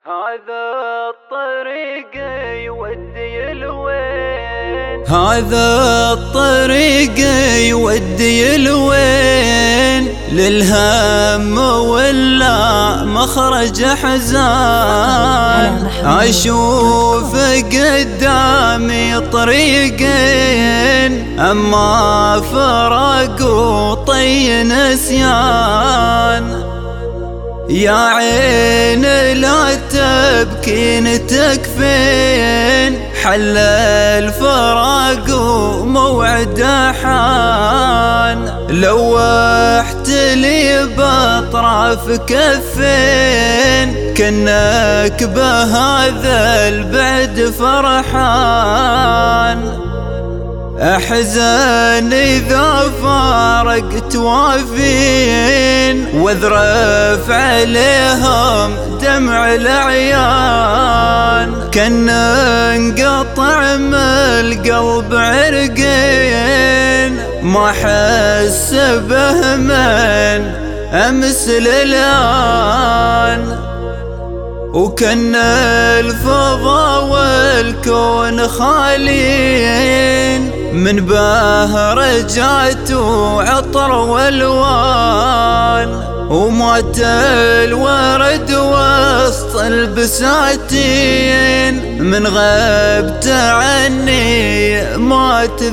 هذا الطريق يودي لوين؟ هذا الطريق يودي لوين؟ للهم ولا مخرج حزان. أشوف قدامي طريقين، أما فرق وطي نسيان. يا عين لا تبكين تكفين، حل الفراق وموعد حان. لوحت لي بأطراف كفين، كأنك بهذا البعد فرحان. أحزن إذا فارقت وافين، واذرف عليهم دمع العيان. كان انقطع من القلب عرقين، ما أحس به من أمس للآن. وكان الفضا والكون خالين، من بهرجات وعطر والوان. ومات الورد وسط البساتين، من غبت عني مات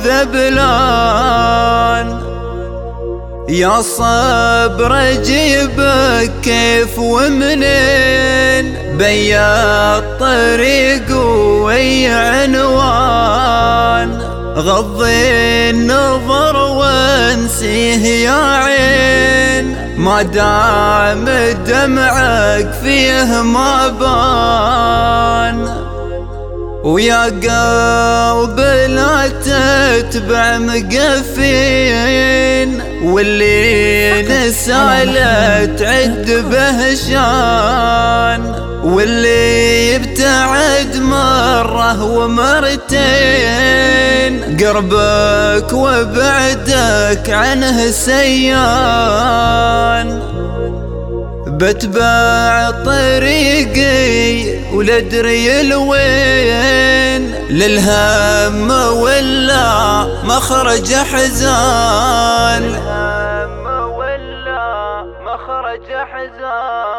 ذبلان. يا صبر جيبك كيف ومنين، بيا الطريق وي عنوان. غضي النظر وانسيه يا عين، ما دام دمعك فيه ما بان. ويا قلب لا تتبع مقفين، واللي نسالة تعد به شان. واللي يبتعد مرة ومرتين، قربك وبعدك عنه سيان. بتبع طريقي ولادري لوين، للهم ولا مخرج حزان. للهم ولا مخرج حزان.